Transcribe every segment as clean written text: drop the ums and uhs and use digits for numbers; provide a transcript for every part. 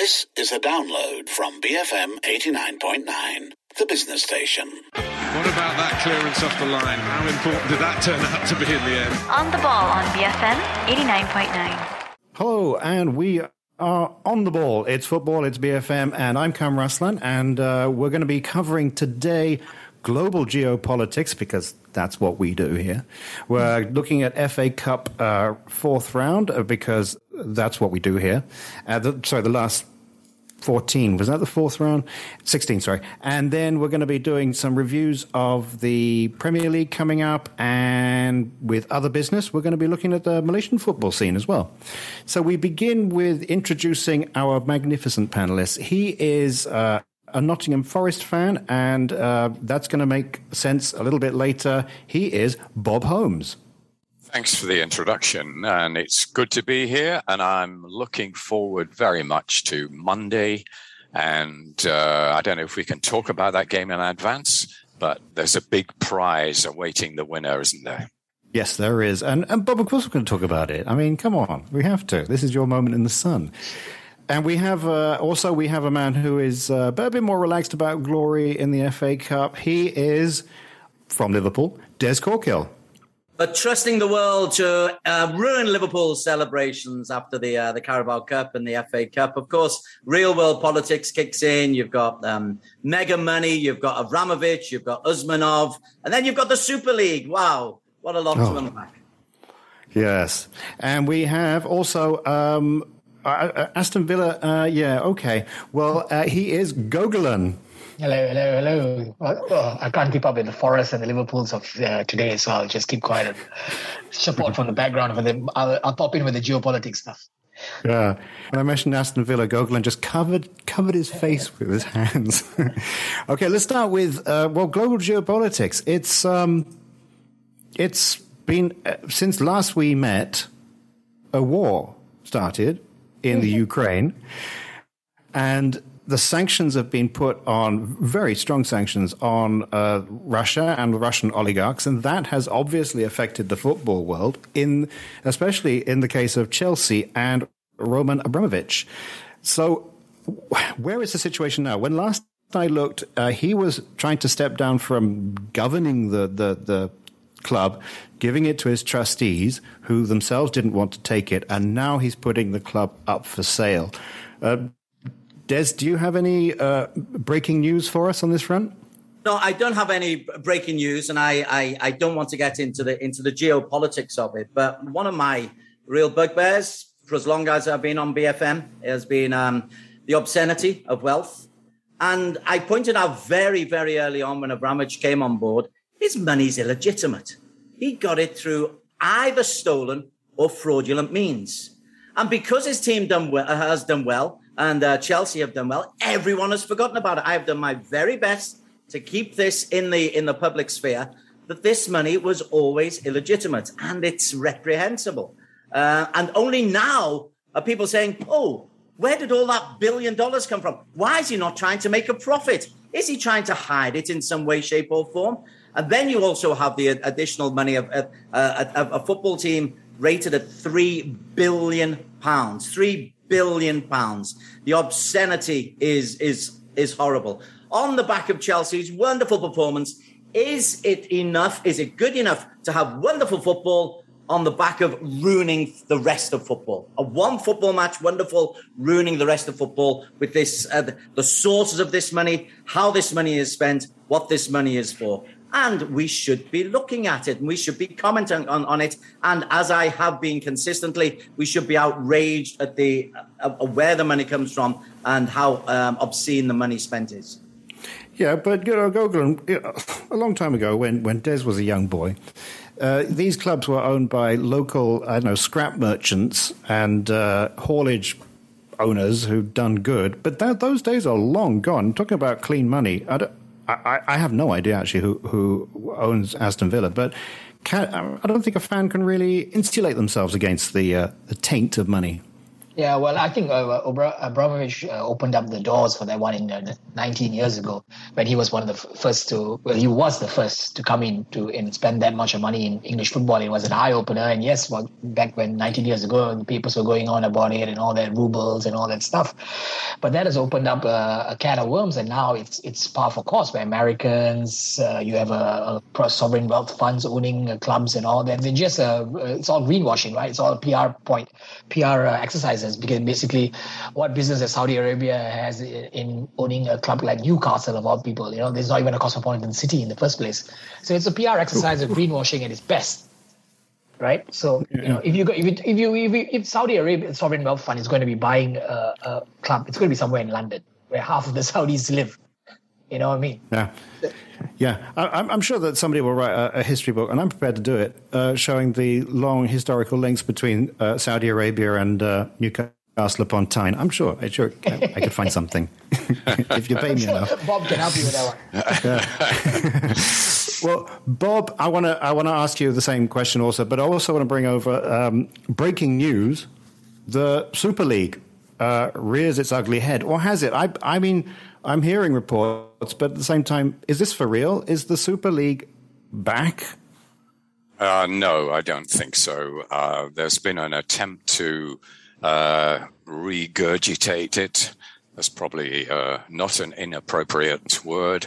This is a download from BFM 89.9, the business station. What about that clearance off the line? How important did that turn out to be in the end? On the ball on BFM 89.9. Hello, and we are on the ball. It's football, it's BFM, and I'm Cam Ruslan, and we're going to be covering today global geopolitics, because that's what we do here. We're looking at FA Cup fourth round, because that's what we do here. The last 14. Was that the fourth round? 16, sorry. And then we're going to be doing some reviews of the Premier League coming up, and with other business, we're going to be looking at the Malaysian football scene as well. So we begin with introducing our magnificent panelist. He is a Nottingham Forest fan, and that's going to make sense a little bit later. He is Bob Holmes. Thanks for the introduction, and it's good to be here, and I'm looking forward very much to Monday, and I don't know if we can talk about that game in advance, but there's a big prize awaiting the winner, isn't there? Yes, there is, and Bob, of course we're going to talk about it. I mean, come on, we have to. This is your moment in the sun. And we have we have a man who is a bit more relaxed about glory in the FA Cup. He is from Liverpool, Des Corkill. But trusting the world to ruin Liverpool's celebrations after the Carabao Cup and the FA Cup. Of course, real world politics kicks in. You've got mega money. You've got Abramovich. You've got Usmanov. And then you've got the Super League. Wow, what a lot to unpack. Yes. And we have also Aston Villa. Okay. Well, he is Gogolin. Hello. Well, I can't keep up with the Forest and the Liverpools of today, so I'll just keep quiet and support from the background. I'll pop in with the geopolitics stuff. Yeah. When I mentioned Aston Villa, Gogolin just covered his face with his hands. Okay, let's start with global geopolitics. It's been since last we met, a war started in the Ukraine, and the sanctions have been put on, very strong sanctions on Russia and Russian oligarchs, and that has obviously affected the football world, especially in the case of Chelsea and Roman Abramovich. So where is the situation now? When last I looked, he was trying to step down from governing the club, giving it to his trustees, who themselves didn't want to take it, and now he's putting the club up for sale. Des, do you have any breaking news for us on this front? No, I don't have any breaking news, and I don't want to get into the geopolitics of it. But one of my real bugbears, for as long as I've been on BFM, has been the obscenity of wealth. And I pointed out very, very early on when Abramovich came on board, his money's illegitimate. He got it through either stolen or fraudulent means. And because his team has done well, and Chelsea have done well, everyone has forgotten about it. I have done my very best to keep this in the public sphere, that this money was always illegitimate, and it's reprehensible. And only now are people saying, oh, where did all that $1 billion come from? Why is he not trying to make a profit? Is he trying to hide it in some way, shape or form? And then you also have the additional money of a football team rated at £3 billion. £3 billion. The obscenity is horrible. On the back of Chelsea's wonderful performance, is it enough? Is it good enough to have wonderful football on the back of ruining the rest of football? A one football match, wonderful, ruining the rest of football with this, the sources of this money, how this money is spent, what this money is for. And we should be looking at it, and we should be commenting on it. And as I have been consistently, we should be outraged at where the money comes from and how obscene the money spent is. Yeah, but Gogolin, a long time ago, when Des was a young boy, these clubs were owned by local, scrap merchants and haulage owners who'd done good. But those days are long gone. I'm talking about clean money. I have no idea actually who owns Aston Villa, but I don't think a fan can really insulate themselves against the taint of money. Yeah, well, I think Abramovich opened up the doors for that one in 19 years ago, when he was one of the first to. Well, he was the first to come in and spend that much money in English football. It was an eye opener, and yes, well, back when 19 years ago, the papers were going on about it and all that rubles and all that stuff. But that has opened up a can of worms, and now it's par for course. Where Americans, you have a sovereign wealth funds owning clubs and all that. They're just it's all greenwashing, right? It's all PR exercises. Because basically, what business does Saudi Arabia has in owning a club like Newcastle of all people? There's not even a cosmopolitan city in the first place. So it's a PR exercise of greenwashing at its best, right? So if Saudi Arabia sovereign wealth fund is going to be buying a club, it's going to be somewhere in London, where half of the Saudis live. You know what I mean? Yeah. I'm sure that somebody will write a history book, and I'm prepared to do it, showing the long historical links between Saudi Arabia and Newcastle upon Tyne. I'm sure I could find something if you pay me enough. Bob can help you with that one. Well, Bob, I want to ask you the same question also, but I also want to bring over breaking news: the Super League rears its ugly head, or has it? I mean, I'm hearing reports, but at the same time, is this for real? Is the Super League back? No, I don't think so. There's been an attempt to regurgitate it. That's probably not an inappropriate word.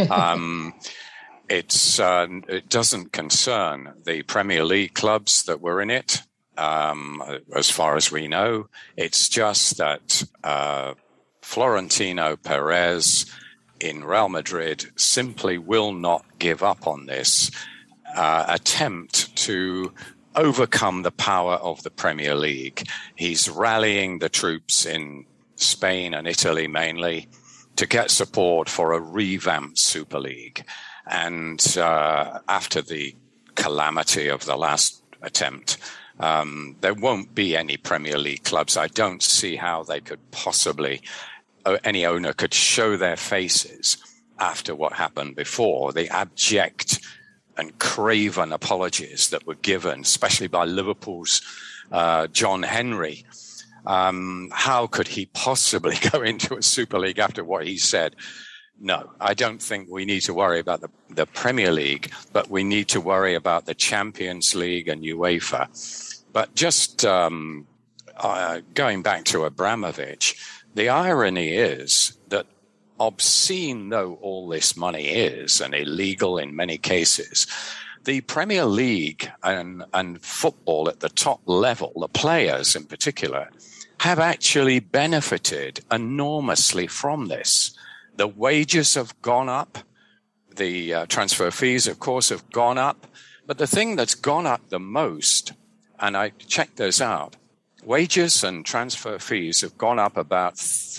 It doesn't concern the Premier League clubs that were in it, as far as we know. It's just that Florentino Perez in Real Madrid simply will not give up on this attempt to overcome the power of the Premier League. He's rallying the troops in Spain and Italy mainly to get support for a revamped Super League. And after the calamity of the last attempt, there won't be any Premier League clubs. I don't see how they could possibly, any owner could show their faces after what happened before, the abject and craven apologies that were given, especially by Liverpool's John Henry. How could he possibly go into a Super League after what he said? No, I don't think we need to worry about the Premier League, but we need to worry about the Champions League and UEFA. But just going back to Abramovich, the irony is that, obscene though all this money is, and illegal in many cases, the Premier League and football at the top level, the players in particular, have actually benefited enormously from this. The wages have gone up. The transfer fees, of course, have gone up. But the thing that's gone up the most, and I checked those out, wages and transfer fees have gone up about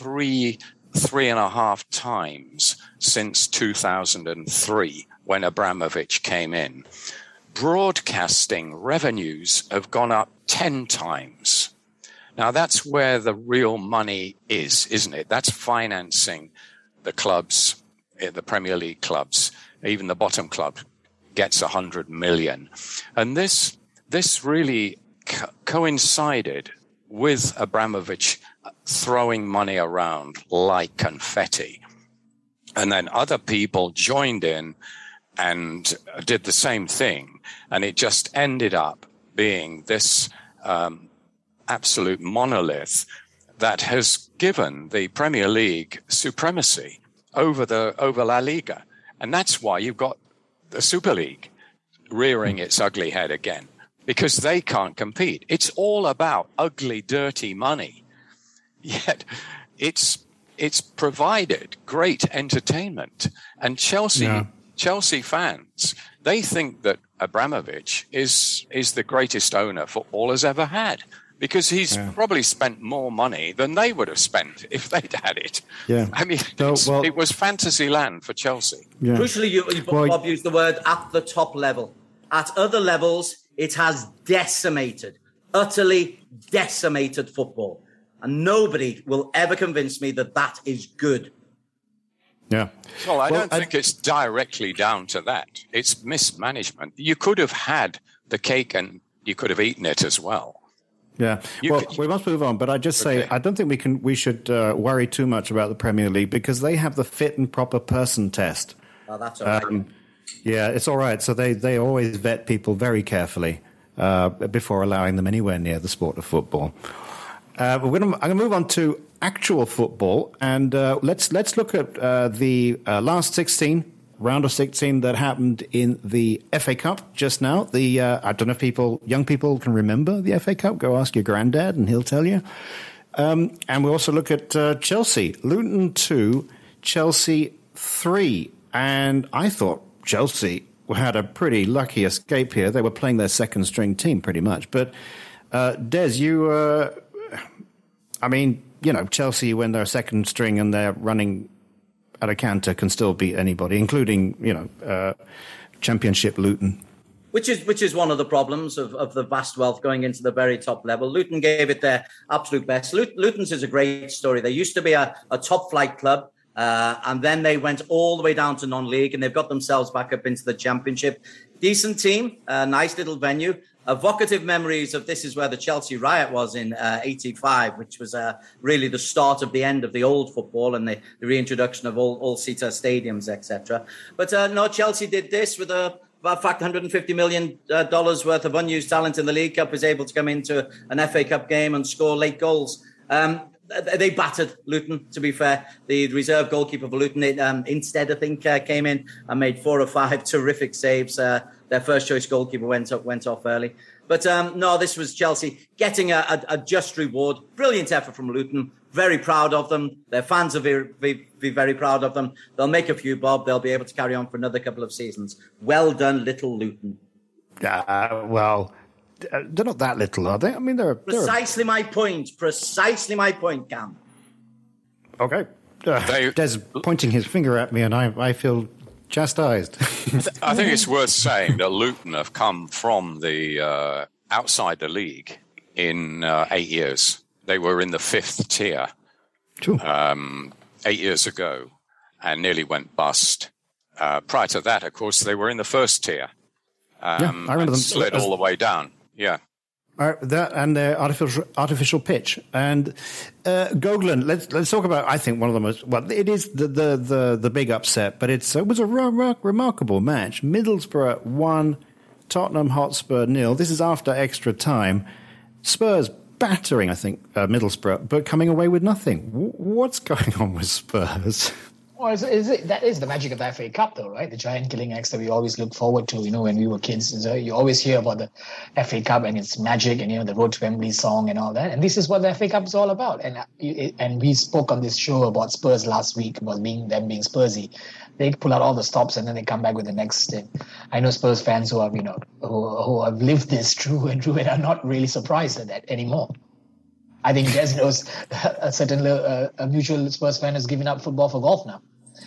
3.5 times since 2003, when Abramovich came in. Broadcasting revenues have gone up 10 times. Now, that's where the real money is, isn't it? That's financing the clubs, the Premier League clubs. Even the bottom club gets 100 million. And this really coincided with Abramovich throwing money around like confetti. And then other people joined in and did the same thing. And it just ended up being this absolute monolith that has given the Premier League supremacy over La Liga. And that's why you've got the Super League rearing its ugly head again, because they can't compete. It's all about ugly, dirty money. Yet it's provided great entertainment. And Chelsea fans, they think that Abramovich is the greatest owner football has ever had, because he's probably spent more money than they would have spent if they'd had it. Yeah. I mean, it was fantasy land for Chelsea. Yeah. Crucially, Bob used the word at the top level. At other levels, it has utterly decimated football. And nobody will ever convince me that that is good. Yeah. Well, I don't think it's directly down to that. It's mismanagement. You could have had the cake and you could have eaten it as well. Yeah. We must move on, but I just say I don't think we should worry too much about the Premier League because they have the fit and proper person test. Oh, that's all right. Yeah, it's all right. So they always vet people very carefully before allowing them anywhere near the sport of football. I'm going to move on to actual football, and let's look at the last 16. Round of 16 that happened in the FA Cup just now. I don't know if young people can remember the FA Cup. Go ask your granddad and he'll tell you. And we also look at Chelsea. Luton 2, Chelsea 3. And I thought Chelsea had a pretty lucky escape here. They were playing their second string team pretty much. But Des, Chelsea, when they're second string and they're running at a canter, can still beat anybody, including, Championship Luton. Which is one of the problems of the vast wealth going into the very top level. Luton gave it their absolute best. Luton's is a great story. They used to be a top flight club, and then they went all the way down to non-league, and they've got themselves back up into the Championship. Decent team, nice little venue. Evocative memories of this is where the Chelsea riot was in 85, which was really the start of the end of the old football and the reintroduction of all-seater stadiums, etc. But no, Chelsea did this with about $150 million worth of unused talent in the League Cup, was able to come into an FA Cup game and score late goals. They battered Luton, to be fair. The reserve goalkeeper for Luton, instead, I think, came in and made 4 or 5 terrific saves. Their first choice goalkeeper went off early. But no, this was Chelsea getting a just reward. Brilliant effort from Luton. Very proud of them. Their fans will be very proud of them. They'll make a few bob. They'll be able to carry on for another couple of seasons. Well done, little Luton. Well, they're not that little, are they? I mean, they're Precisely my point, Cam. Okay. Des pointing his finger at me, and I feel chastised. I think it's worth saying that Luton have come from the outside the league in 8 years. They were in the 5th tier 8 years ago and nearly went bust. Prior to that, of course, they were in the 1st tier. I remember them. Slid all the way down. Yeah. That and their artificial pitch. And Gogolin, let's talk about, I think, one of the most, well, it is the big upset, but it was a remarkable match. Middlesbrough 1, Tottenham Hotspur 0. This is after extra time. Spurs battering, I think, Middlesbrough, but coming away with nothing. What's going on with Spurs? Well, that is the magic of the FA Cup, though, right? The giant killing acts that we always look forward to, when we were kids. You always hear about the FA Cup and its magic and, the Road to Wembley song and all that. And this is what the FA Cup is all about. And we spoke on this show about Spurs last week, about them being Spursy. They pull out all the stops and then they come back with the next thing. I know Spurs fans who have, who have lived this through and are not really surprised at that anymore. I think Des knows a mutual Spurs fan has given up football for golf now.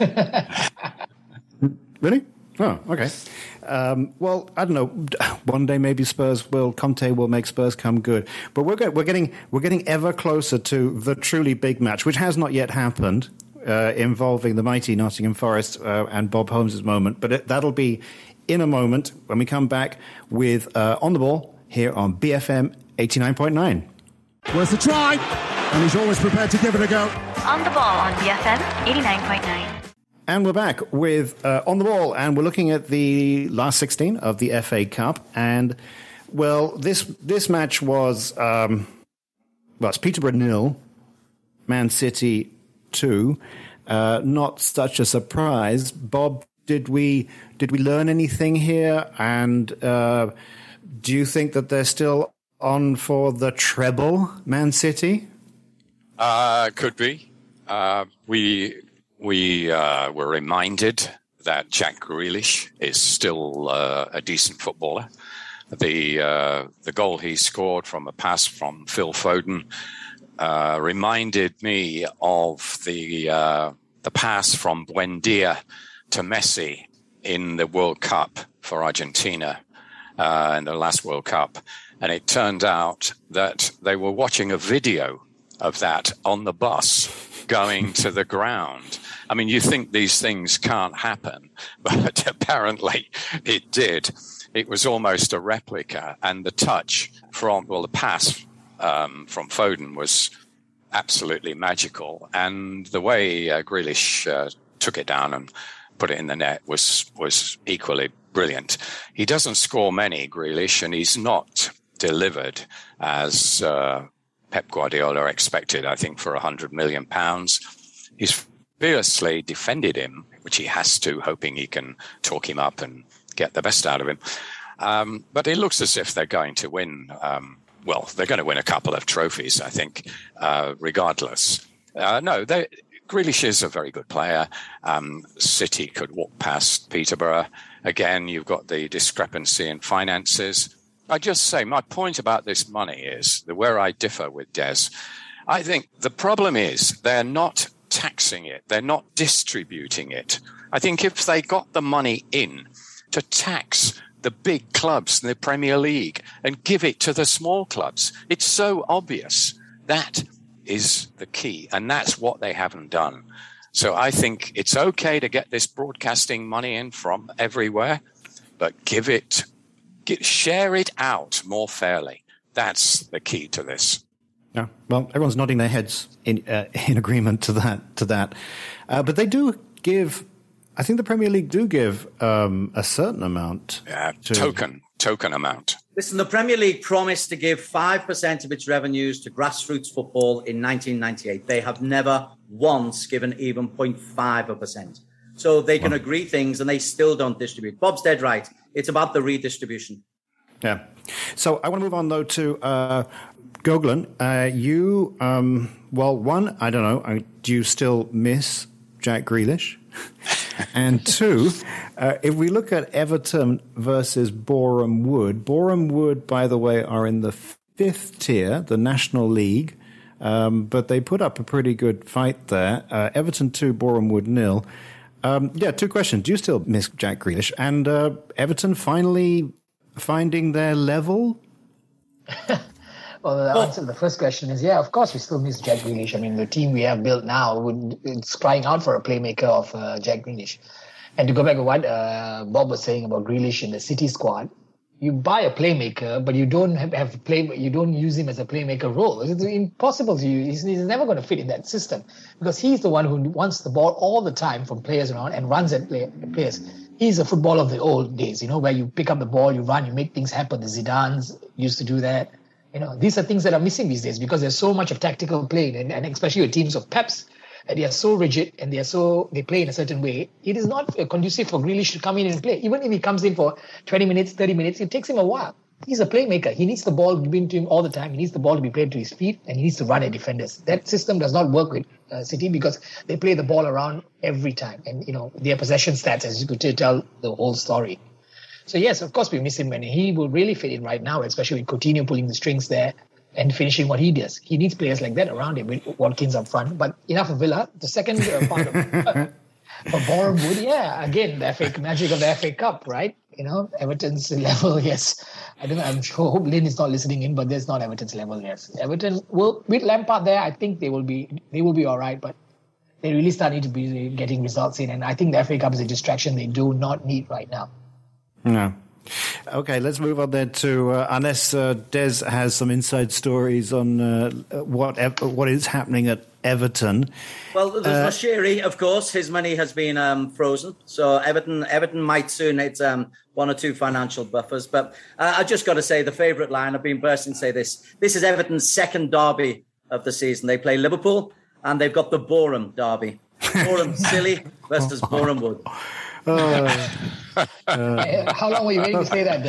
Really? Oh, okay. Well, I don't know. One day maybe Conte will make Spurs come good. But we're getting ever closer to the truly big match, which has not yet happened, involving the mighty Nottingham Forest and Bob Holmes' moment. But that'll be in a moment when we come back with On the Ball here on BFM 89.9. Where's the try? And he's always prepared to give it a go. On the Ball on BFM 89.9. And we're back with On the Ball, and we're looking at the last 16 of the FA Cup. And, well, this match was, it's Peterborough 0, Man City 2. Not such a surprise. Bob, did we learn anything here? And do you think that they're still on for the treble, Man City? Could be. We were reminded that Jack Grealish is still a decent footballer. The goal he scored from a pass from Phil Foden reminded me of the pass from Buendia to Messi in the World Cup for Argentina in the last World Cup. And it turned out that they were watching a video of that on the bus going to the ground. I mean, you think these things can't happen, but apparently it did. It was almost a replica. And the touch the pass from Foden was absolutely magical. And the way Grealish took it down and put it in the net was equally brilliant. He doesn't score many, Grealish, and he's not delivered as Pep Guardiola expected, I think, for £100 million. He's fiercely defended him, which he has to, hoping he can talk him up and get the best out of him. But it looks as if they're going to win. They're going to win a couple of trophies, I think, regardless. Grealish is a very good player. City could walk past Peterborough. Again, you've got the discrepancy in finances. I just say my point about this money is that where I differ with Des, I think the problem is they're not taxing it. They're not distributing it. I think if they got the money in to tax the big clubs in the Premier League and give it to the small clubs, it's so obvious. That is the key, and that's what they haven't done. So I think it's okay to get this broadcasting money in from everywhere, but share it out more fairly. That's the key to this. Yeah, well, everyone's nodding their heads in agreement to that. But they do give. I think the Premier League do give a certain amount. Token amount. Listen, the Premier League promised to give 5% of its revenues to grassroots football in 1998. They have never once given even 0.5%. So they can agree things and they still don't distribute. Bob's dead right. It's about the redistribution. Yeah. So I want to move on, though, to Goglan. I don't know. Do you still miss Jack Grealish? And two, if we look at Everton versus Boreham Wood, by the way, are in the 5th tier, the National League, but they put up a pretty good fight there. Everton 2, Boreham Wood 0. Two questions. Do you still miss Jack Grealish? And Everton finally finding their level? Well, the answer to the first question is, yeah, of course we still miss Jack Grealish. I mean, the team we have built now, it's crying out for a playmaker of Jack Grealish. And to go back to what Bob was saying about Grealish in the City squad, you buy a playmaker, but you don't you don't use him as a playmaker role. It's impossible to use. He's never going to fit in that system because he's the one who wants the ball all the time from players around and runs at players. He's a football of the old days, where you pick up the ball, you run, you make things happen. The Zidanes used to do that. These are things that are missing these days because there's so much of tactical play, and especially with teams of Peps, they are so rigid and they play in a certain way. It is not conducive for Grealish to come in and play. Even if he comes in for 20 minutes, 30 minutes, it takes him a while. He's a playmaker. He needs the ball given to him all the time. He needs the ball to be played to his feet, and he needs to run at defenders. That system does not work with City because they play the ball around every time. And, their possession stats, as you could tell the whole story. So, yes, of course, we miss him, and he will really fit in right now, especially with Coutinho pulling the strings there and finishing what he does. He needs players like that around him with Watkins up front. But enough of Villa. The second part of for Boreham Wood, again, the magic of the FA Cup, right? Everton's level, yes. I'm sure, hope Lynn is not listening in, but there's not Everton's level, yes. Everton will, with Lampard there, I think they will be all right, but they really start need to be getting results in. And I think the FA Cup is a distraction they do not need right now. No. Okay, let's move on then to, unless Des has some inside stories on what is happening at Everton. Well, there's Moshiri, of course. His money has been frozen. So Everton might soon hit one or two financial buffers. But I just got to say, the favourite line, I've been bursting to say this. This is Everton's second derby of the season. They play Liverpool and they've got the Boreham derby. Boreham Silly versus Boreham Wood. How long were you waiting to say that,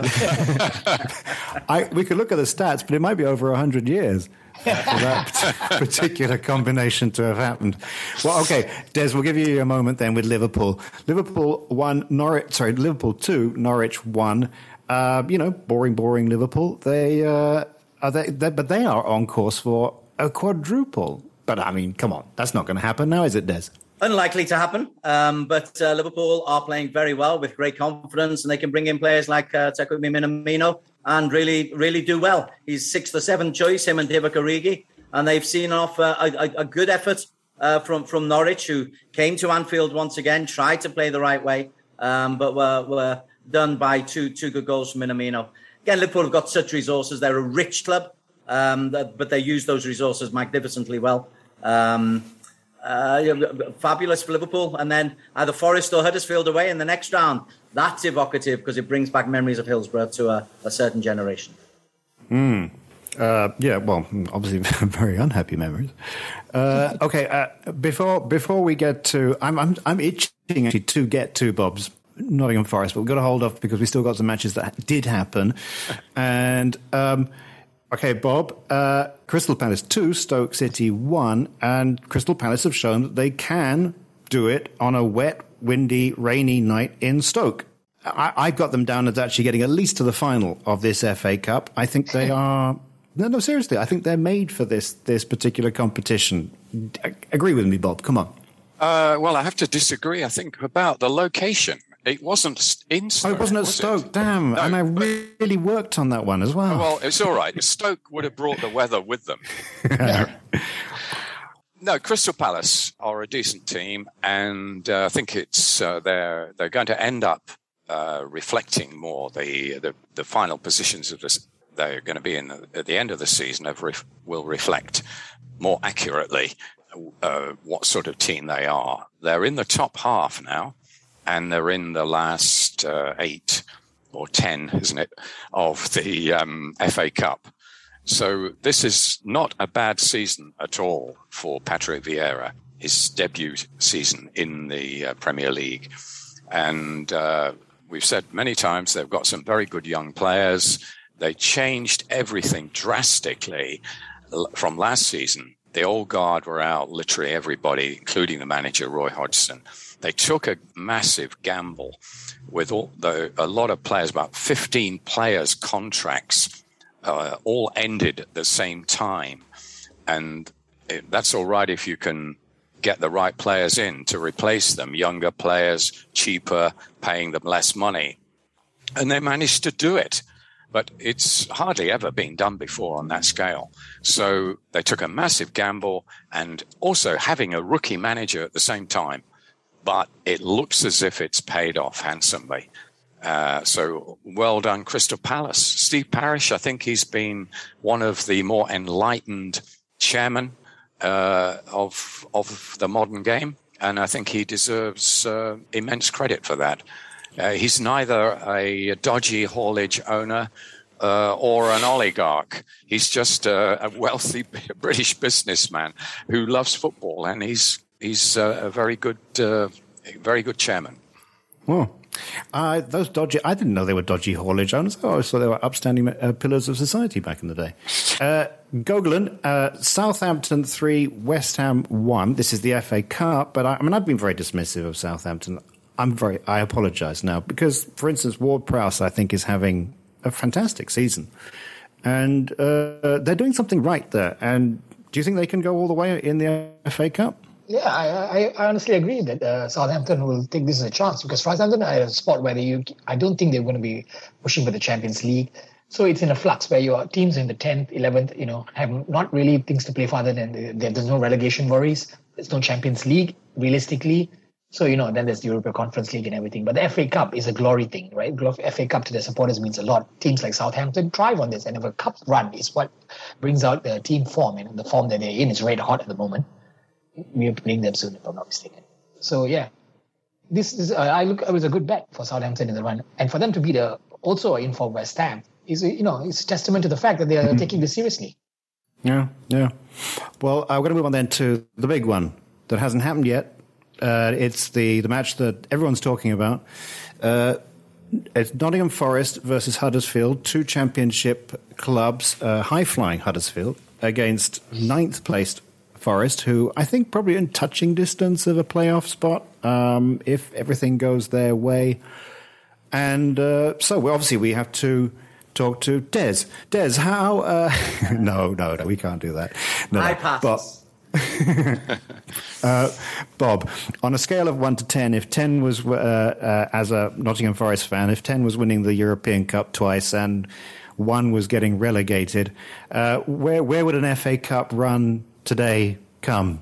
Des? We could look at the stats, but it might be over 100 years for that particular combination to have happened. Well, okay, Des, we'll give you a moment then with Liverpool. Liverpool 2, Norwich 1. Boring Liverpool. But they are on course for a quadruple. But I mean, come on, that's not going to happen now, is it, Des? Unlikely to happen, but Liverpool are playing very well with great confidence, and they can bring in players like Takumi Minamino and really do well. He's 6th or 7th choice, him and Divock Origi, and they've seen off a good effort from Norwich, who came to Anfield once again, tried to play the right way, but were done by two good goals from Minamino. Again, Liverpool have got such resources. They're a rich club. but they used those resources magnificently well. Fabulous for Liverpool. And then either Forest or Huddersfield away in the next round. That's evocative because it brings back memories of Hillsborough to a certain generation. Yeah, well, obviously very unhappy memories. Okay, before we get to, I'm itching actually to get to Bob's Nottingham Forest, but we've got to hold off because we still got some matches that did happen. And okay, Bob, Crystal Palace 2, Stoke City 1, and Crystal Palace have shown that they can do it on a wet, windy, rainy night in Stoke. I've got them down as actually getting at least to the final of this FA Cup. I think they are. No, seriously. I think they're made for this particular competition. Agree with me, Bob. Come on. Well, I have to disagree. I think about the location. It wasn't in Stoke. Oh, it wasn't at Stoke. Damn. No, and I really worked on that one as well. Well, it's all right. Stoke would have brought the weather with them. No, Crystal Palace are a decent team, and I think it's they're going to end up reflecting more the final positions of this. They're going to be in at the end of the season will reflect more accurately what sort of team they are. They're in the top half now, and they're in the last 8 or 10, isn't it, of the FA Cup. So this is not a bad season at all for Patrick Vieira, his debut season in the Premier League. And we've said many times they've got some very good young players. They changed everything drastically from last season. The old guard were out, literally everybody, including the manager, Roy Hodgson. They took a massive gamble with a lot of players, about 15 players' contracts, all ended at the same time. And that's all right if you can get the right players in to replace them, younger players, cheaper, paying them less money. And they managed to do it. But it's hardly ever been done before on that scale. So they took a massive gamble, and also having a rookie manager at the same time. But it looks as if it's paid off handsomely. So well done, Crystal Palace. Steve Parish, I think he's been one of the more enlightened chairmen of the modern game. And I think he deserves immense credit for that. He's neither a dodgy haulage owner or an oligarch. He's just a wealthy British businessman who loves football, and he's a very good chairman. Oh, those dodgy! I didn't know they were dodgy haulage owners. Oh, I saw they were upstanding pillars of society back in the day. Gogolin, Southampton 3, West Ham 1. This is the FA Cup, but I've been very dismissive of Southampton. I apologise now because, for instance, Ward-Prowse I think is having a fantastic season, and they're doing something right there. And do you think they can go all the way in the FA Cup? Yeah, I honestly agree that Southampton will take this as a chance because Southampton are at a spot where I don't think they're going to be pushing for the Champions League. So it's in a flux where your teams in the 10th, 11th, have not really things to play for other than there's no relegation worries. There's no Champions League realistically. So, then there's the European Conference League and everything. But the FA Cup is a glory thing, right? FA Cup to their supporters means a lot. Teams like Southampton thrive on this. And if a cup run is what brings out the team form, and the form that they're in is red hot at the moment. We are playing them soon, if I'm not mistaken. So, yeah. This is, it was a good bet for Southampton in the run. And for them to be also in for West Ham is, it's a testament to the fact that they are taking this seriously. Yeah. Well, I'm going to move on then to the big one that hasn't happened yet. It's the match that everyone's talking about. It's Nottingham Forest versus Huddersfield, 2 championship clubs, high-flying Huddersfield against 9th placed Forest, who I think probably in touching distance of a playoff spot if everything goes their way. And so we have to talk to Des. Des, how... No, we can't do that. No, I pass. Bob, on a scale of 1 to 10, if 10 was, as a Nottingham Forest fan, if 10 was winning the European Cup twice and 1 was getting relegated, where would an FA Cup run today come?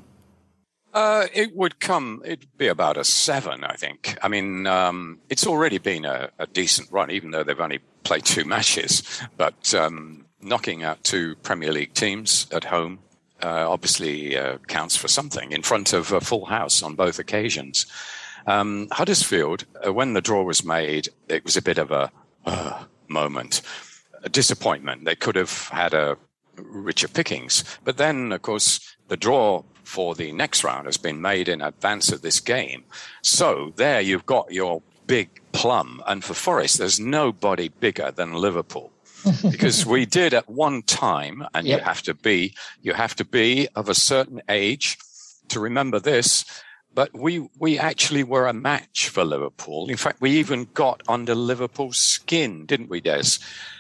It'd be about a 7, I think. I mean, it's already been a decent run, even though they've only played 2 matches. But knocking out 2 Premier League teams at home obviously counts for something in front of a full house on both occasions. Huddersfield, when the draw was made, it was a bit of a moment, a disappointment. They could have had a richer pickings. But then, of course, the draw for the next round has been made in advance of this game. So there you've got your big plum. And for Forest, there's nobody bigger than Liverpool. Because we did at one time, and you have to be of a certain age to remember this, but we actually were a match for Liverpool. In fact, we even got under Liverpool's skin, didn't we, Des?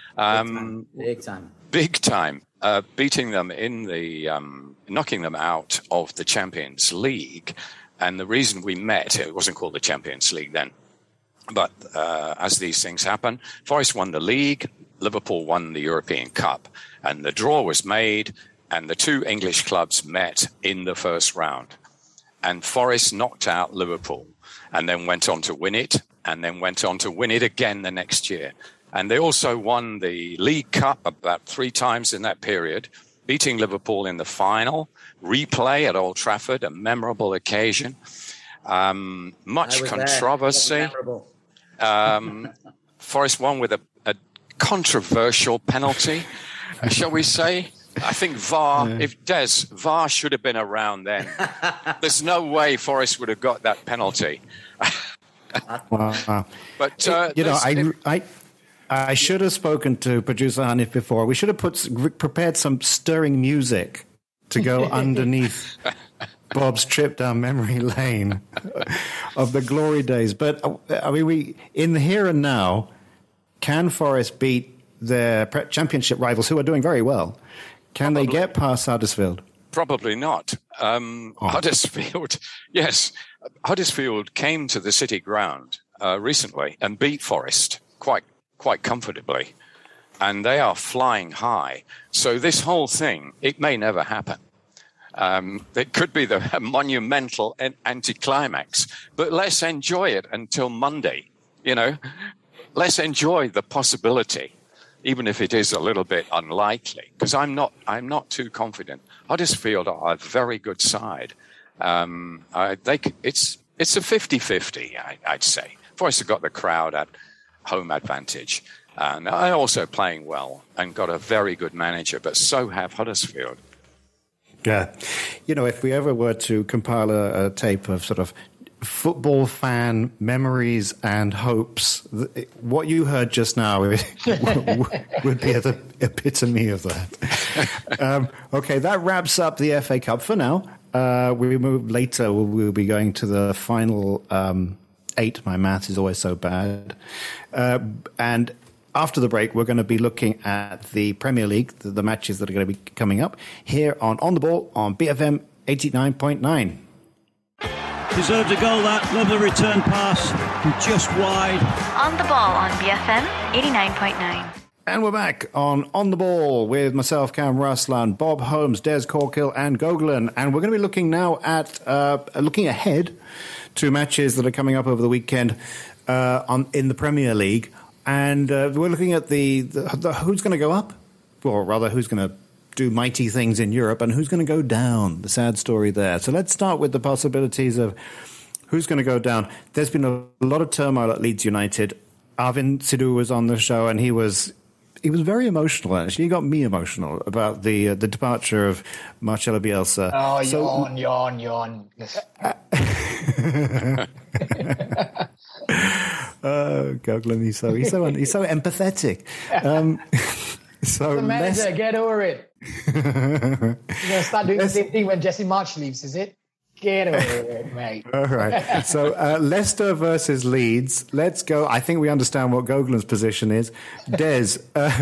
Big time. Beating them in the, knocking them out of the Champions League. And the reason we met, it wasn't called the Champions League then, but as these things happen, Forest won the league, Liverpool won the European Cup, and the draw was made, and the 2 English clubs met in the first round. And Forest knocked out Liverpool, and then went on to win it, and then went on to win it again the next year. And they also won the League Cup about 3 times in that period, beating Liverpool in the final, replay at Old Trafford, a memorable occasion. Much controversy. Forest won with a controversial penalty, shall we say. I think VAR should have been around then. There's no way Forest would have got that penalty. Wow. But, I should have spoken to producer Hanif before. We should have prepared some stirring music to go underneath Bob's trip down memory lane of the glory days. But I mean, in the here and now, can Forest beat their championship rivals who are doing very well? Can they get past Huddersfield? Probably not. Huddersfield, yes. Huddersfield came to the City Ground recently and beat Forest quite comfortably. And they are flying high. So this whole thing, it may never happen. It could be the monumental anticlimax, but let's enjoy it until Monday. Let's enjoy the possibility, even if it is a little bit unlikely, because I'm not too confident. Huddersfield are a very good side. It's a 50-50, I'd say. Forest have got the crowd at home advantage, and are also playing well and got a very good manager, but so have Huddersfield. Yeah. If we ever were to compile a tape of sort of football fan memories and hopes, what you heard just now would be the epitome of that. Okay, that wraps up the FA Cup for now. We move later. We'll be going to the final 8. My math is always so bad. And after the break, we're going to be looking at the Premier League, the matches that are going to be coming up here on The Ball on BFM 89.9. Deserved a goal, that. Lovely return pass. Just wide. On The Ball on BFM 89.9. And we're back on The Ball with myself, Cam Ruslan, Bob Holmes, Des Corkill, and Gogolin. And we're going to be looking now at looking ahead to matches that are coming up over the weekend in the Premier League. And we're looking at the who's going to go up, or rather who's going to do mighty things in Europe and who's going to go down, the sad story there. So let's start with the possibilities of who's going to go down. There's been a lot of turmoil at Leeds United. Arvin Sidhu was on the show and he was very emotional, actually. He got me emotional about the departure of Marcelo Bielsa. Oh, so, yawn. Oh, Gogolin, he's so empathetic. So the manager, get over it. You're going to start doing the same thing when Jesse Marsch leaves, is it? Get over it, mate. All right. So Leicester versus Leeds. Let's go. I think we understand what Gogolin's position is. Des,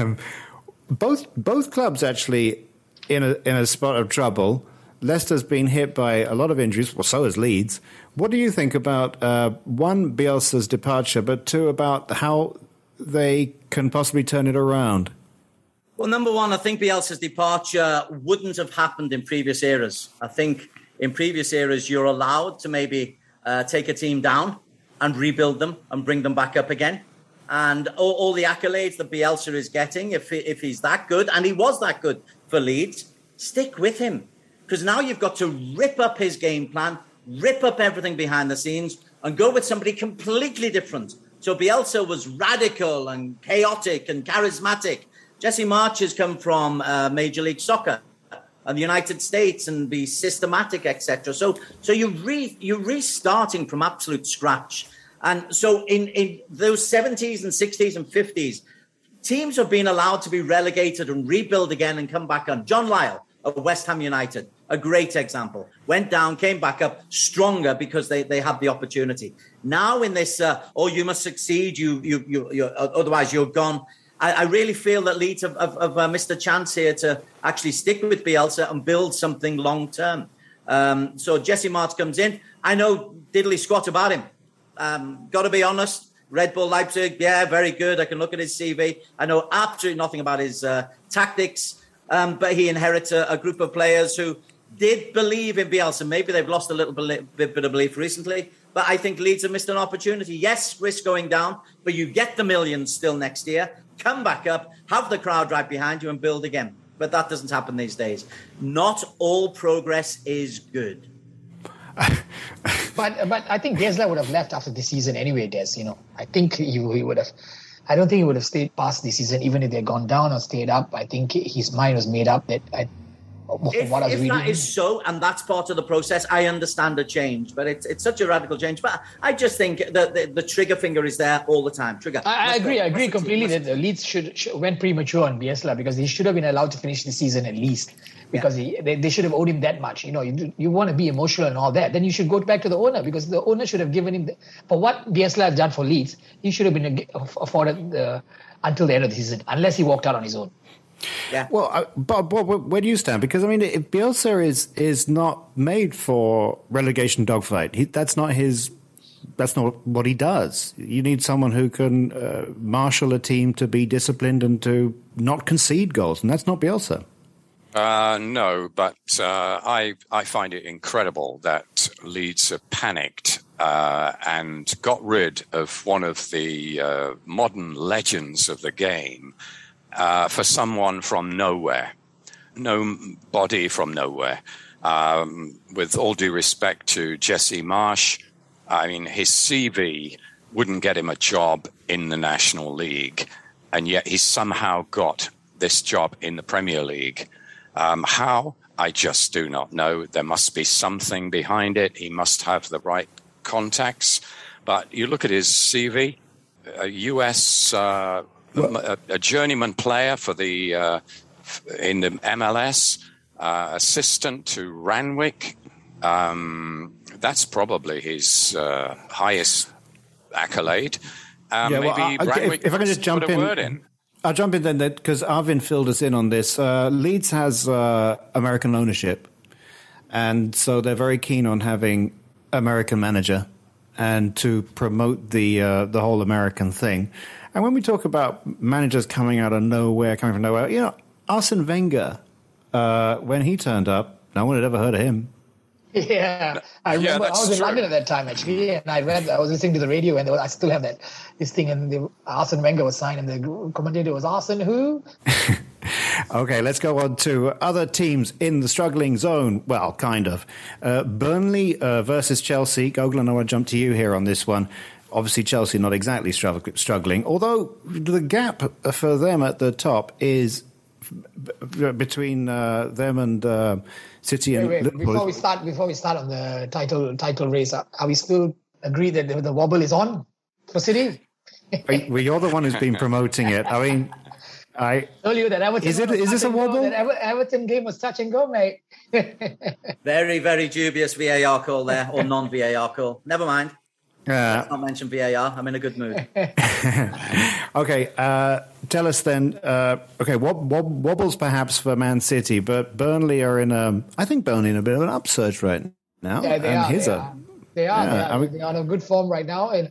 both clubs actually in a spot of trouble. Leicester's been hit by a lot of injuries. Well, so has Leeds. What do you think about, one, Bielsa's departure, but two, about how they can possibly turn it around? Well, number one, I think Bielsa's departure wouldn't have happened in previous eras. I think in previous eras, you're allowed to maybe take a team down and rebuild them and bring them back up again. and all the accolades that Bielsa is getting, if he's that good, and he was that good for Leeds, stick with him. Because now you've got to rip up his game plan, rip up everything behind the scenes, and go with somebody completely different. So Bielsa was radical and chaotic and charismatic. Jesse Marsch has come from Major League Soccer and the United States and be systematic, etc. So you're restarting from absolute scratch. And so in those 70s and 60s and 50s, teams have been allowed to be relegated and rebuild again and come back on. John Lyall of West Ham United, a great example. Went down, came back up stronger because they had the opportunity. Now in this, you must succeed, you otherwise you're gone. I really feel that Leeds have missed a chance here to actually stick with Bielsa and build something long term. So Jesse Marsch comes in. I know diddly squat about him. Got to be honest. Red Bull Leipzig, yeah, very good. I can look at his CV. I know absolutely nothing about his tactics. But he inherits a group of players who did believe in Bielsa. Maybe they've lost a little bit of belief recently. But I think Leeds have missed an opportunity. Yes, risk going down, but you get the millions still next year. Come back up, have the crowd right behind you and build again. But that doesn't happen these days. Not all progress is good. But I think Bielsa would have left after this season anyway, Des. I think he would have. I don't think he would have stayed past this season, even if they'd gone down or stayed up. I think his mind was made up that if that is so, and that's part of the process, I understand a change, but it's such a radical change. But I just think that the trigger finger is there all the time. I agree completely that the Leeds should went premature on Bielsa because he should have been allowed to finish the season at least. Because they should have owed him that much. You want to be emotional and all that. Then you should go back to the owner because the owner should have given him for what Bielsa has done for Leeds. He should have been afforded until the end of the season, unless he walked out on his own. Yeah. Well, Bob, where do you stand? Because if Bielsa is not made for relegation dogfight. That's not what he does. You need someone who can marshal a team to be disciplined and to not concede goals, and that's not Bielsa. No, but I find it incredible that Leeds have panicked and got rid of one of the modern legends of the game for someone from nowhere. Nobody from nowhere. With all due respect to Jesse Marsch, his CV wouldn't get him a job in the National League, and yet he's somehow got this job in the Premier League. How? I just do not know. There must be something behind it. He must have the right contacts. But you look at his CV, a US, a journeyman player for in the MLS, assistant to Ranwick. That's probably his highest accolade. Ranwick if I can just jump put a word in. I'll jump in then because Arvin filled us in on this. Leeds has American ownership, and so they're very keen on having American manager and to promote the whole American thing. And when we talk about managers coming from nowhere, Arsene Wenger, when he turned up, no one had ever heard of him. Yeah, I remember I was in London at that time actually, and I was listening to the radio, and I still have this thing, and Arsene Wenger was signed, and the commentator was Arsene who? Okay, let's go on to other teams in the struggling zone. Well, kind of. Burnley versus Chelsea. Gogol, I know I jumped to you here on this one. Obviously, Chelsea not exactly struggling, although the gap for them at the top is between them and City and Liverpool. Before we start on the title race, are we still agree that the wobble is on for City? Well, you're the one who's been promoting it. I told you that Everton. Is this a wobble? That Everton game was touch and go, mate. Very, very dubious VAR call there, or non-VAR call. Never mind. Let's not mention VAR. I'm in a good mood. Okay, tell us then. Wobbles perhaps for Man City, but Burnley are I think Burnley in a bit of an upsurge right now. Yeah, they are. They are in a good form right now, and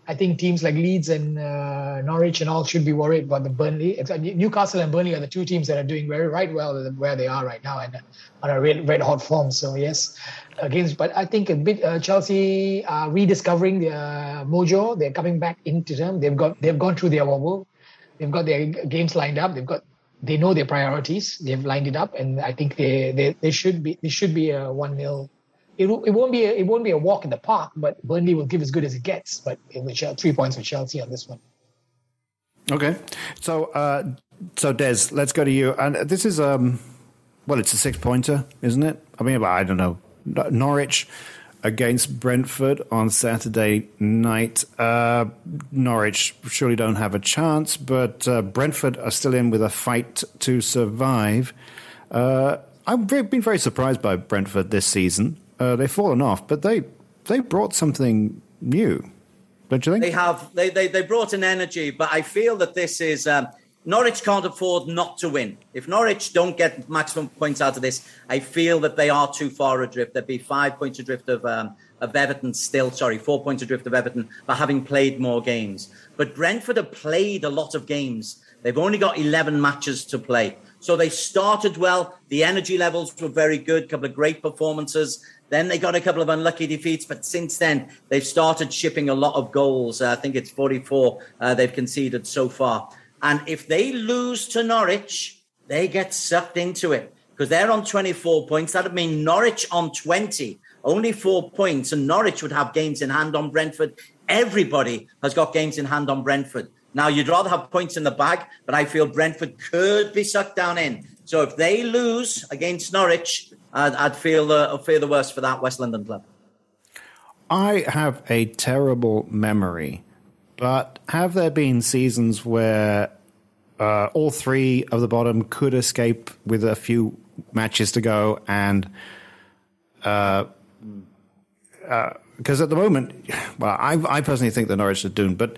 I think teams like Leeds and Norwich and all should be worried about the Burnley. Newcastle and Burnley are the two teams that are doing very well where they are right now and on a red hot form. So yes, but I think a bit Chelsea are rediscovering their mojo. They're coming back into them. They've gone through their wobble. They've got their games lined up. They know their priorities. They've lined it up, and I think they should be a 1-0. It won't be a walk in the park, but Burnley will give as good as it gets. But 3 points for Chelsea on this one. Okay, so Des, let's go to you. And this is it's a 6-pointer, isn't it? I mean, I don't know. Norwich against Brentford on Saturday night. Norwich surely don't have a chance, but Brentford are still in with a fight to survive. I've been very surprised by Brentford this season. They've fallen off, but they brought something new, don't you think? They have. They brought an energy, but I feel that this is Norwich can't afford not to win. If Norwich don't get maximum points out of this, I feel that they are too far adrift. They'd be 5 points adrift of Everton still. 4 points adrift of Everton for having played more games. But Brentford have played a lot of games. They've only got 11 matches to play. So they started well. The energy levels were very good. A couple of great performances. Then they got a couple of unlucky defeats. But since then, they've started shipping a lot of goals. I think it's 44 they've conceded so far. And if they lose to Norwich, they get sucked into it because they're on 24 points. That would mean Norwich on 20, only 4 points. And Norwich would have games in hand on Brentford. Everybody has got games in hand on Brentford. Now, you'd rather have points in the bag, but I feel Brentford could be sucked down in. So if they lose against Norwich, I'd feel the worst for that West London club. I have a terrible memory, but have there been seasons where all three of the bottom could escape with a few matches to go? And because at the moment, well, I personally think the Norwich are doomed, but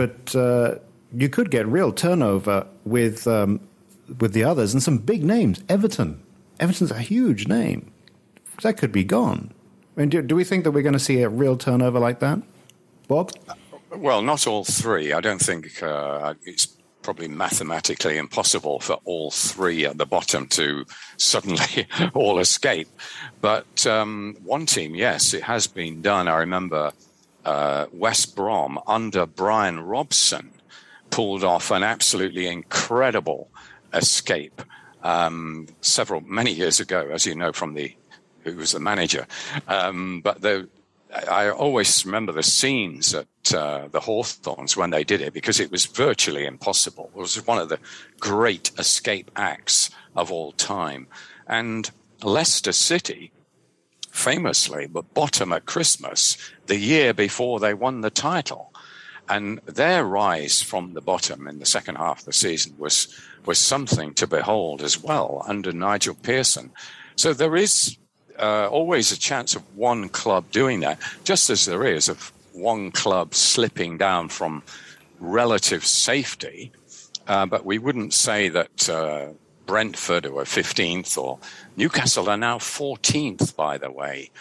you could get real turnover with the others and some big names. Everton's a huge name. That could be gone. I mean, do we think that we're going to see a real turnover like that, Bob? Well, not all three. I don't think it's probably mathematically impossible for all three at the bottom to suddenly all escape. But one team, yes, it has been done. I remember West Brom under Brian Robson pulled off an absolutely incredible escape many years ago, as you know, from who was the manager. But I always remember the scenes at the Hawthorns when they did it because it was virtually impossible. It was one of the great escape acts of all time. And Leicester City famously were bottom at Christmas the year before they won the title. And their rise from the bottom in the second half of the season was something to behold as well under Nigel Pearson. So there is always a chance of one club doing that, just as there is of one club slipping down from relative safety. But we wouldn't say that Brentford were 15th or Newcastle are now 14th, by the way.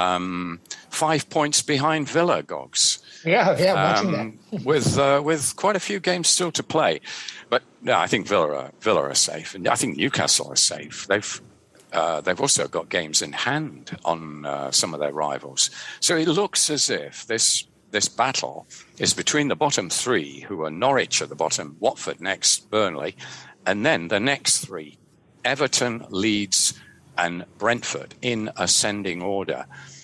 5 points behind Villa, Gogs. Yeah, watching that. with quite a few games still to play. But no, I think Villa are safe. And I think Newcastle are safe. They've also got games in hand on some of their rivals. So it looks as if this battle is between the bottom three, who are Norwich at the bottom, Watford next, Burnley, and then the next three, Everton, Leeds, and Brentford in ascending order.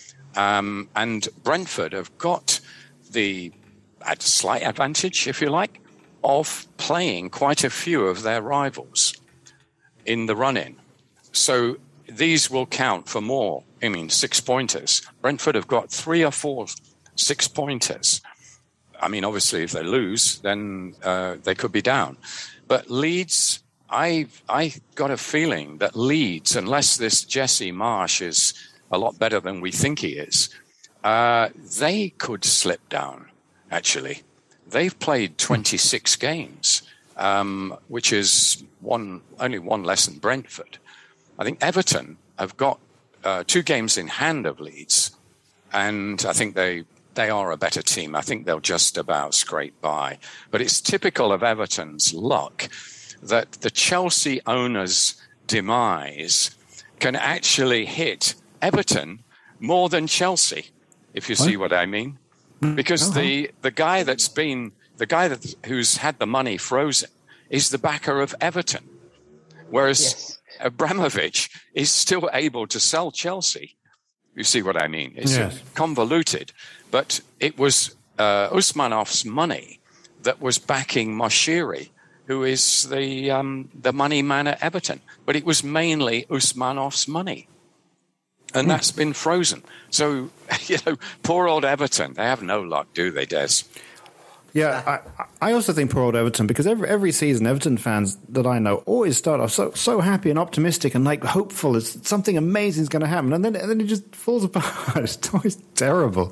And Brentford have got the slight advantage, if you like, of playing quite a few of their rivals in the run-in. So these will count for more. 6-pointers. Brentford have got 3 or 4 6-pointers. Obviously, if they lose, then they could be down. But Leeds, I got a feeling that Leeds, unless this Jesse Marsch is a lot better than we think he is, they could slip down, actually. They've played 26 games, which is only one less than Brentford. I think Everton have got 2 games in hand of Leeds, and I think they they are a better team. I think they'll just about scrape by. But it's typical of Everton's luck that the Chelsea owner's demise can actually hit Everton more than Chelsea, if you see what I mean. Because the guy who's had the money frozen is the backer of Everton, whereas Abramovich is still able to sell Chelsea. You see what I mean? It's convoluted, but it was Usmanov's money that was backing Moshiri, who is the money man at Everton. But it was mainly Usmanov's money. And that's been frozen. So, poor old Everton, they have no luck, do they, Des? Yeah, I also think poor old Everton, because every season Everton fans that I know always start off so happy and optimistic and like hopeful as something amazing is going to happen, and then it just falls apart. It's always terrible.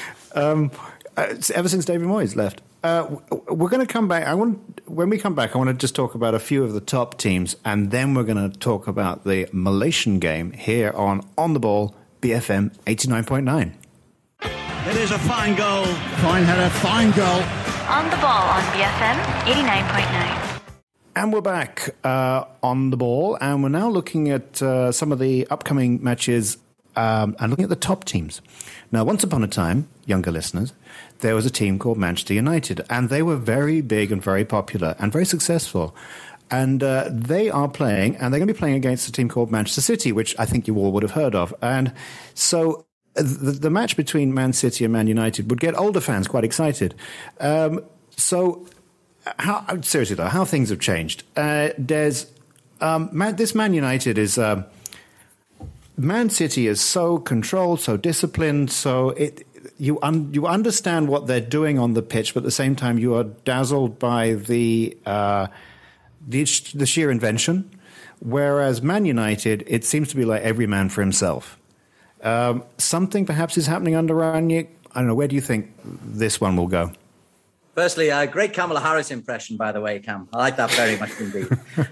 Ever since David Moyes left. We're going to come back. When we come back, I want to just talk about a few of the top teams, and then we're going to talk about the Malaysian game here on the Ball, BFM 89.9. It is a fine goal. Fine header, fine goal. On the Ball on BFM 89.9. And we're back on the Ball, and we're now looking at some of the upcoming matches and looking at the top teams. Now, once upon a time, younger listeners, there was a team called Manchester United, and they were very big and very popular and very successful. And they are playing, and they're going to be playing against a team called Manchester City, which I think you all would have heard of. And so the match between Man City and Man United would get older fans quite excited. Seriously though, how things have changed. This Man United is... Man City is so controlled, so disciplined, so you understand what they're doing on the pitch, but at the same time you are dazzled by the sheer invention. Whereas Man United, it seems to be like every man for himself. Something perhaps is happening under Rangnick. I don't know. Where do you think this one will go? Firstly, a great Kamala Harris impression, by the way, Cam. I like that very much indeed.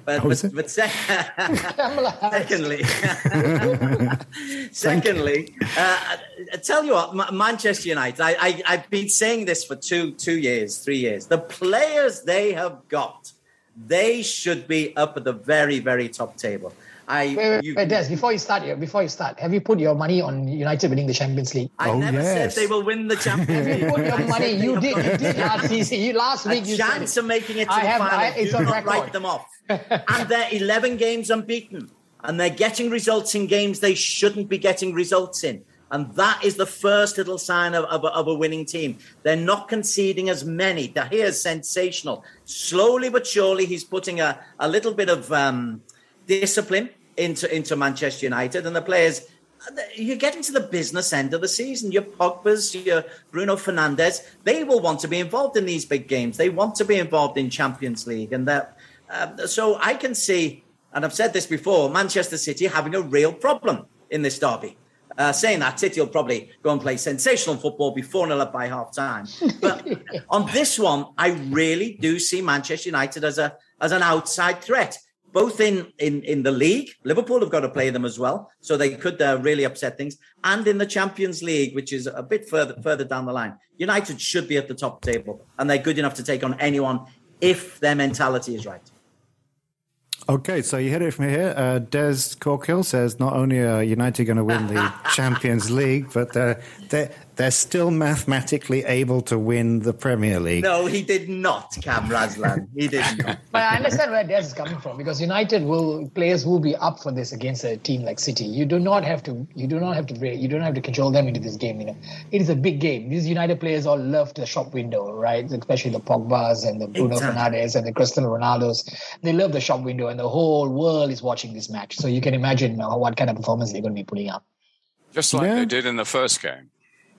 Secondly, I tell you what, Manchester United, I've been saying this for 3 years. The players they have got, they should be up at the very, very top table. Wait, Des, before you start, have you put your money on United winning the Champions League? I never said they will win the Champions League. You put your money. You did last season. Last week you said a chance of making it to the final. It's on record. Write them off. And they're 11 games unbeaten, and they're getting results in games they shouldn't be getting results in. And that is the first little sign of a winning team. They're not conceding as many. Dahir is sensational. Slowly but surely, he's putting a little bit of discipline into Manchester United, and the players, you're getting to the business end of the season. Your Pogba's, your Bruno Fernandes, they will want to be involved in these big games. They want to be involved in Champions League. And so I can see, and I've said this before, Manchester City having a real problem in this derby. Saying that, City will probably go and play sensational football, be 4-0 up by half-time. But on this one, I really do see Manchester United as an outside threat. Both in the league, Liverpool have got to play them as well, so they could really upset things. And in the Champions League, which is a bit further down the line, United should be at the top table, and they're good enough to take on anyone if their mentality is right. Okay, so you heard it from here. Des Corkill says not only are United going to win the Champions League, but they're still mathematically able to win the Premier League. No, he did not, Cam Raslan. He did not. But I understand where Des is coming from, because players will be up for this against a team like City. You do not have to control them into this game. It is a big game. These United players all love the shop window, right? Especially the Pogbas and the Bruno Fernandes and the Cristiano Ronaldos. They love the shop window, and the whole world is watching this match. So you can imagine what kind of performance they're going to be putting up. Just like they did in the first game.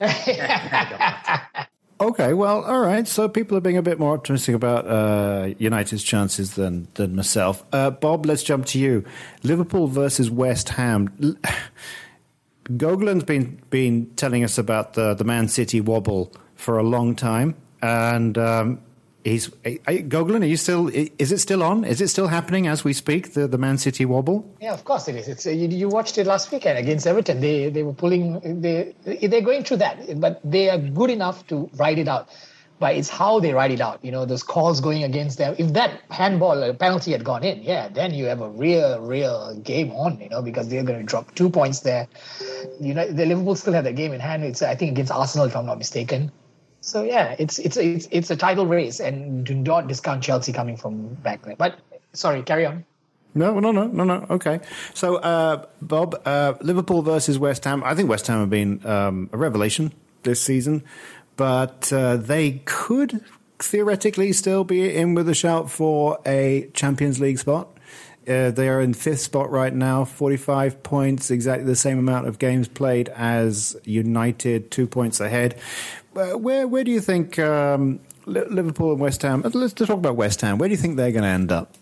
Okay, well, all right. So people are being a bit more optimistic about United's chances than myself. Bob, let's jump to you. Liverpool versus West Ham. Goglan's been telling us about the Man City wobble for a long time, and Gogolin, are you still? Is it still on? Is it still happening as we speak? The Man City wobble? Yeah, of course it is. It's you watched it last weekend against Everton. They were pulling. They're going through that, but they are good enough to ride it out. But it's how they ride it out. Those calls going against them. If that handball penalty had gone in, then you have a real game on. Because they're going to drop 2 points there. The Liverpool still have the game in hand. It's I think against Arsenal, if I'm not mistaken. So it's a title race, and do not discount Chelsea coming from back there. But sorry, carry on. No. Okay. So, Bob, Liverpool versus West Ham. I think West Ham have been a revelation this season, but they could theoretically still be in with a shout for a Champions League spot. They are in 5th spot right now, 45 points, exactly the same amount of games played as United, 2 points ahead. Where do you think Liverpool and West Ham, let's talk about West Ham, where do you think they're going to end up?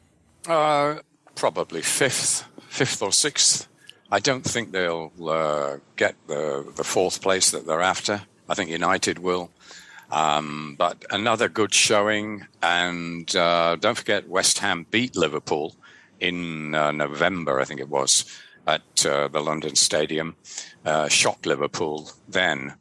Probably 5th or 6th. I don't think they'll get the 4th place that they're after. I think United will. But another good showing. And don't forget, West Ham beat Liverpool in November, I think it was, at the London Stadium. Shocked Liverpool then.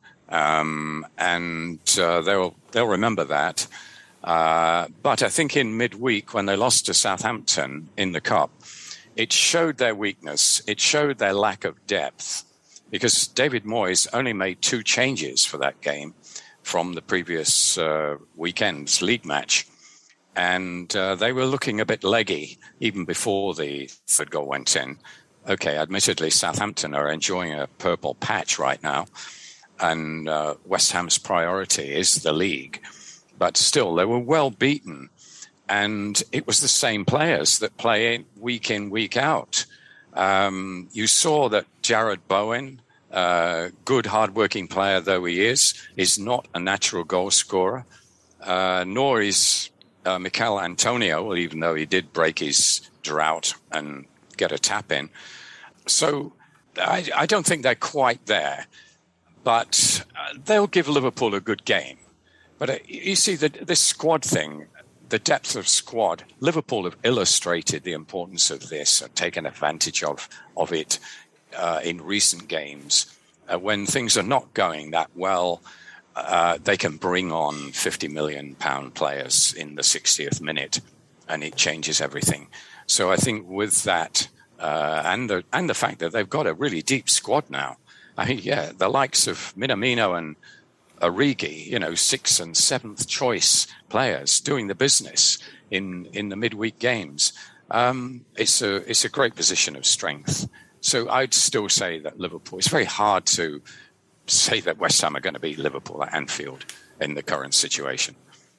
And they'll remember that. But I think in midweek, when they lost to Southampton in the Cup, it showed their weakness. It showed their lack of depth, because David Moyes only made 2 changes for that game from the previous weekend's league match. And they were looking a bit leggy even before the 3rd goal went in. Okay, admittedly, Southampton are enjoying a purple patch right now. And West Ham's priority is the league. But still, they were well beaten. And it was the same players that play in, week out. You saw that Jared Bowen, good, hard-working player though he is not a natural goal scorer. Nor is Mikel Antonio, even though he did break his drought and get a tap in. So I don't think they're quite there. But they'll give Liverpool a good game. But you see, this squad thing, the depth of squad, Liverpool have illustrated the importance of this, have taken advantage of it in recent games. When things are not going that well, they can bring on £50 million players in the 60th minute, and it changes everything. So I think with that, and the fact that they've got a really deep squad now, I mean, the likes of Minamino and Origi, 6th and 7th choice players doing the business in the midweek games. It's a great position of strength. So I'd still say that Liverpool, it's very hard to say that West Ham are going to beat Liverpool at Anfield in the current situation.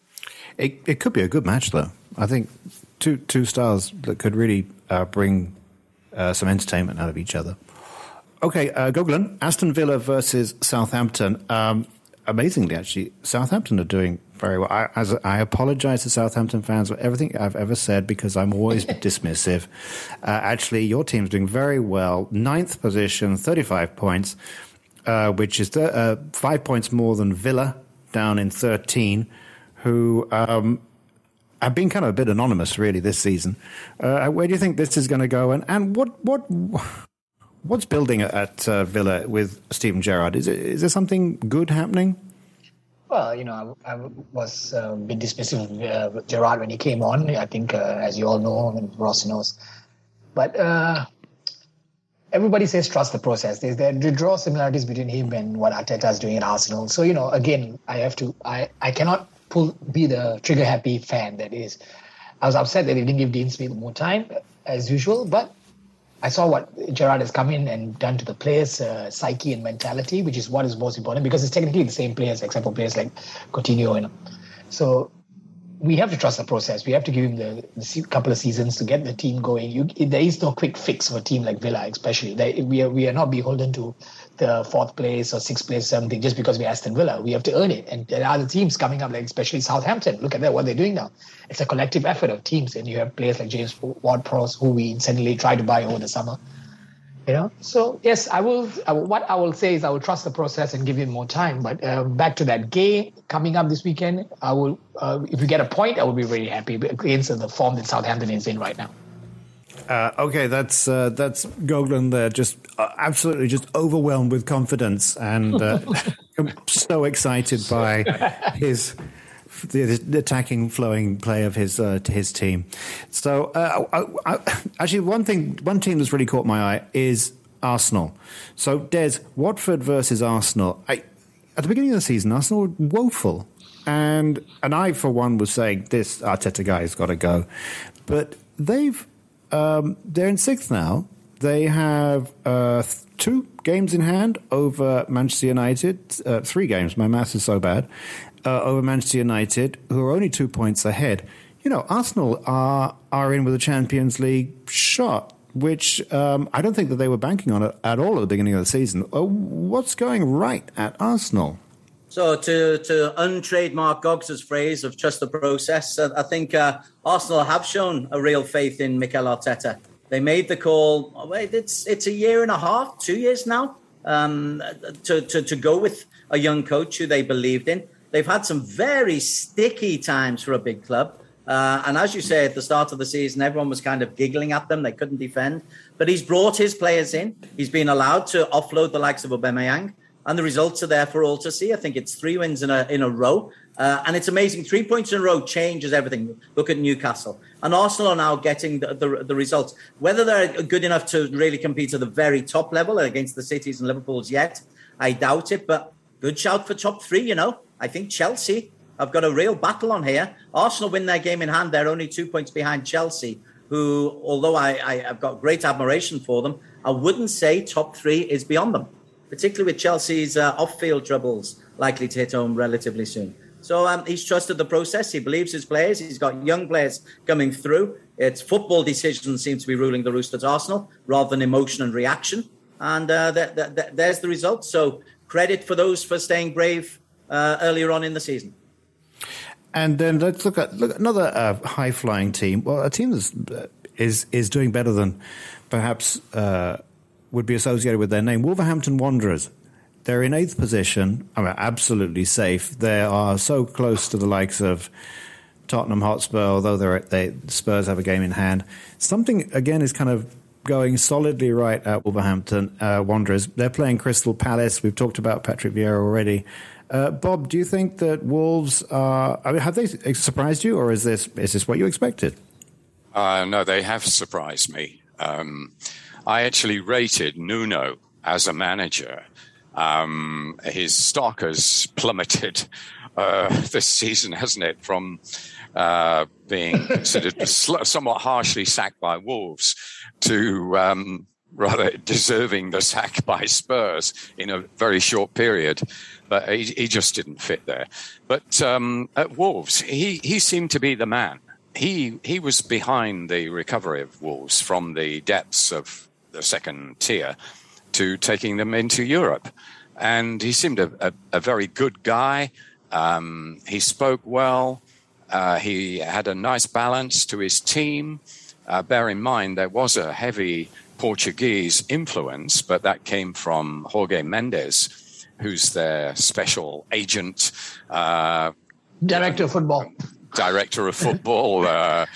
It could be a good match, though. I think two styles that could really bring some entertainment out of each other. Okay, Gogolin, Aston Villa versus Southampton. Amazingly, actually, Southampton are doing very well. I apologize to Southampton fans for everything I've ever said, because I'm always dismissive. Actually, your team's doing very well. 9th position, 35 points, which is 5 points more than Villa, down in 13, who have been kind of a bit anonymous, really, this season. Where do you think this is going to go? And what's building at Villa with Steven Gerrard? Is there something good happening? Well, I was a bit dismissive of Gerrard when he came on. I think, as you all know, and Ross knows. But everybody says trust the process. There draw similarities between him and what Arteta is doing at Arsenal. So, again, I cannot be the trigger-happy fan that is. I was upset that they didn't give Dean Smith more time, as usual, but I saw what Gerrard has come in and done to the players' psyche and mentality, which is what is most important, because it's technically the same players, except for players like Coutinho. So we have to trust the process. We have to give him the couple of seasons to get the team going. There is no quick fix for a team like Villa, especially. We are not beholden to the 4th place or 6th place or something just because we're Aston Villa. We have to earn it. And there are other teams coming up, like especially Southampton. Look at what they're doing now. It's a collective effort of teams. And you have players like James Ward-Prowse, who we incessantly tried to buy over the summer. So yes, I will. What I will say is I will trust the process and give it more time. But back to that game coming up this weekend, I will. If we get a point, I will be very happy against the form that Southampton is in right now. Okay, that's Goglan there, just absolutely just overwhelmed with confidence and so excited by the attacking, flowing play of his team. So, actually, one team that's really caught my eye is Arsenal. So, Des, Watford versus Arsenal. At the beginning of the season, Arsenal were woeful, and I, for one, was saying this Arteta guy has got to go, but they're in sixth now. They have 2 games in hand over Manchester United. 3 games. My maths is so bad. Over Manchester United, who are only 2 points ahead. Arsenal are in with a Champions League shot, which I don't think that they were banking on it at all at the beginning of the season. What's going right at Arsenal? So to untrademark Goggs' phrase of trust the process, I think Arsenal have shown a real faith in Mikel Arteta. They made the call. It's a year and a half, 2 years now, to go with a young coach who they believed in. They've had some very sticky times for a big club. And as you say, at the start of the season, everyone was kind of giggling at them. They couldn't defend. But he's brought his players in. He's been allowed to offload the likes of Aubameyang. And the results are there for all to see. I think it's 3 wins in a row. And it's amazing. 3 points in a row changes everything. Look at Newcastle. And Arsenal are now getting the results. Whether they're good enough to really compete at the very top level against the Cities and Liverpools yet, I doubt it. But good shout for top 3, I think Chelsea have got a real battle on here. Arsenal win their game in hand. They're only 2 points behind Chelsea, who, although I've got great admiration for them, I wouldn't say top 3 is beyond them, particularly with Chelsea's off-field troubles likely to hit home relatively soon. So he's trusted the process. He believes his players. He's got young players coming through. It's football decisions seem to be ruling the roost at Arsenal rather than emotion and reaction. And there's the result. So credit for those for staying brave earlier on in the season. And then let's look at another high-flying team. Well, a team that is doing better than perhaps would be associated with their name. Wolverhampton Wanderers. They're in 8th position. Absolutely safe. They are so close to the likes of Tottenham Hotspur, although Spurs have a game in hand. Something, again, is kind of going solidly right at Wolverhampton Wanderers. They're playing Crystal Palace. We've talked about Patrick Vieira already. Bob, do you think that Wolves have they surprised you, or is this what you expected? No, they have surprised me. I actually rated Nuno as a manager. His stock has plummeted this season, hasn't it? From being considered somewhat harshly sacked by Wolves to rather deserving the sack by Spurs in a very short period. But he just didn't fit there. But at Wolves, he seemed to be the man. He was behind the recovery of Wolves from the depths of the second tier to taking them into Europe. And he seemed a very good guy. He spoke well. He had a nice balance to his team. Bear in mind, there was a heavy Portuguese influence, but that came from Jorge Mendes, who's their special agent. Director of football. Director of football,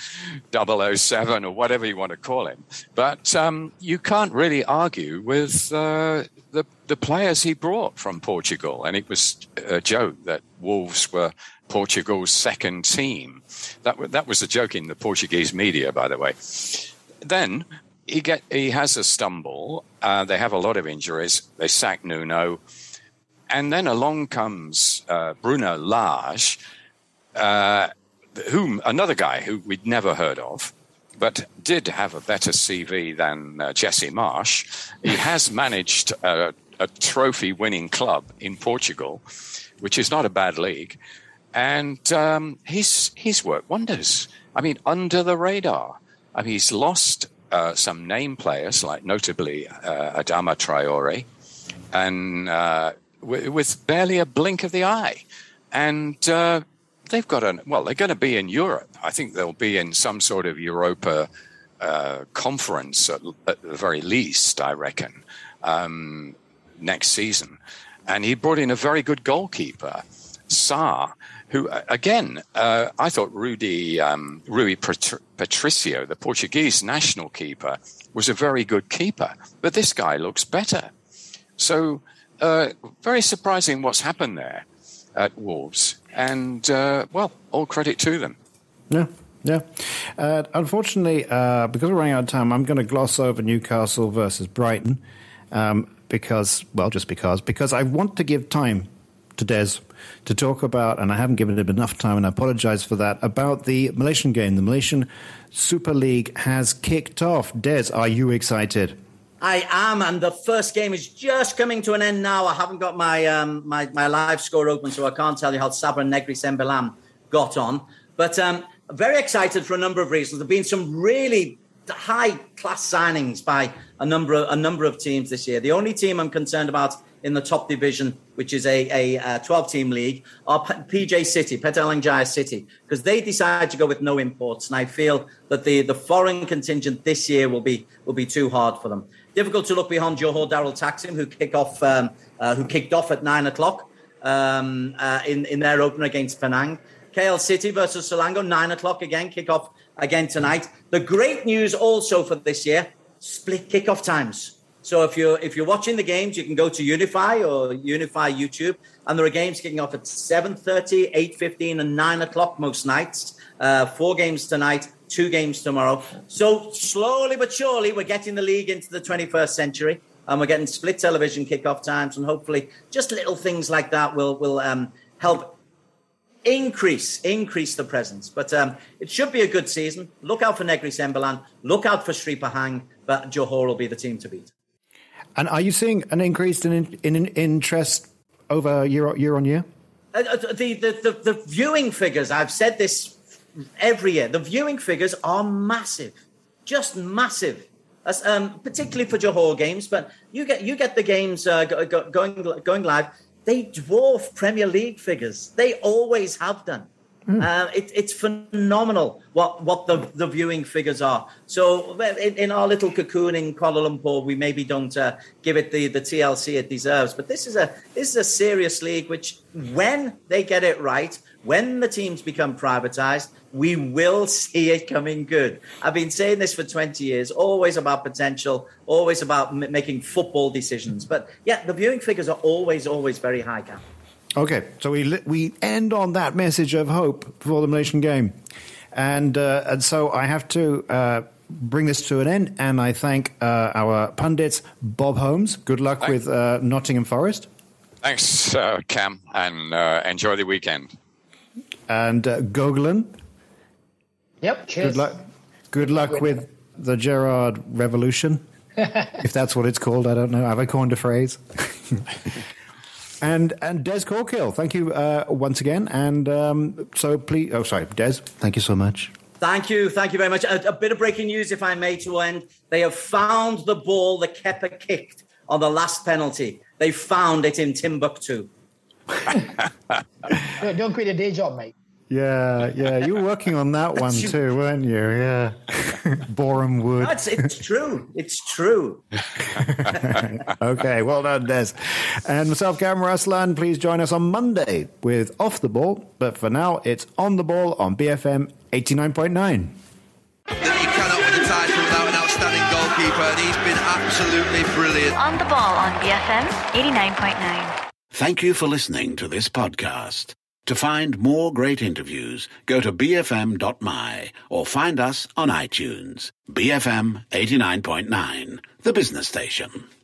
007 or whatever you want to call him. But you can't really argue with the players he brought from Portugal. And it was a joke that Wolves were Portugal's second team. That was a joke in the Portuguese media, by the way. Then he has a stumble. They have a lot of injuries. They sack Nuno. And then along comes Bruno Lage, another guy who we'd never heard of, but did have a better CV than Jesse Marsch. He has managed a trophy-winning club in Portugal, which is not a bad league, and he's worked wonders. I mean, under the radar. I mean, he's lost some name players, like notably Adama Traore, and with barely a blink of the eye. And they've got they're going to be in Europe. I think they'll be in some sort of Europa conference at the very least, I reckon, next season. And he brought in a very good goalkeeper, Sarr, who, again, I thought Rui Patricio, the Portuguese national keeper, was a very good keeper. But this guy looks better. So very surprising what's happened there at Wolves. And, well, all credit to them. Yeah. Unfortunately, because we're running out of time, I'm going to gloss over Newcastle versus Brighton because I want to give time to Des to talk about, and I haven't given him enough time, and I apologize for that, about the Malaysian game. The Malaysian Super League has kicked off. Des, are you excited? I am, and the first game is just coming to an end now. I haven't got my my live score open, so I can't tell you how Sabah Negri Sembilan got on. But very excited for a number of reasons. There have been some really high-class signings by a number of teams this year. The only team I'm concerned about in the top division, which is a 12-team league, are PJ City, Petaling Jaya City, because they decided to go with no imports, and I feel that the foreign contingent this year will be too hard for them. Difficult to look beyond Johor Darul Taksim, who kicked off at 9:00 in their opener against Penang. KL City versus Selangor, 9:00 again, kick off again tonight. The great news also for this year, split kickoff times. So if you're watching the games, you can go to Unify or Unify YouTube, and there are games kicking off at 7:30, 8:15, and 9:00 most nights. 4 games tonight, 2 games tomorrow. So slowly but surely, we're getting the league into the 21st century, and we're getting split television kickoff times, and hopefully just little things like that will help increase the presence. But it should be a good season. Look out for Negri Sembilan. Look out for Sri Pahang, but Johor will be the team to beat. And are you seeing an increase in interest over year on year? The viewing figures, I've said this every year, the viewing figures are massive, just massive, particularly for Johor games. But you get the games going live. They dwarf Premier League figures. They always have done. It's phenomenal what the viewing figures are. So in our little cocoon in Kuala Lumpur, we maybe don't give it the TLC it deserves. But this is a serious league, which when they get it right, when the teams become privatized, we will see it coming good. I've been saying this for 20 years, always about potential, always about making football decisions. But yeah, the viewing figures are always very high, Cam. Okay, so we end on that message of hope for the Malaysian game. And so I have to bring this to an end, and I thank our pundits, Bob Holmes. Good luck with Nottingham Forest. Thanks, Cam, and enjoy the weekend. And Gogolin. Yep, cheers. Good luck with the Gerrard Revolution, if that's what it's called. I don't know. Have I coined a phrase? And Des Corkill, thank you once again. And so please, Des, thank you so much. Thank you very much. A bit of breaking news, if I may, to end. They have found the ball that Kepa kicked on the last penalty. They found it in Timbuktu. Don't quit your day job, mate. Yeah, you were working on that one too, weren't you? Yeah. Boreham Wood. No, it's true. It's true. Okay, well done, Des. And myself, Kamran Raslan, please join us on Monday with Off the Ball. But for now, it's On the Ball on BFM 89.9. That he cannot win the title without an outstanding goalkeeper, and he's been absolutely brilliant. On the Ball on BFM 89.9. Thank you for listening to this podcast. To find more great interviews, go to bfm.my or find us on iTunes. BFM 89.9, the business station.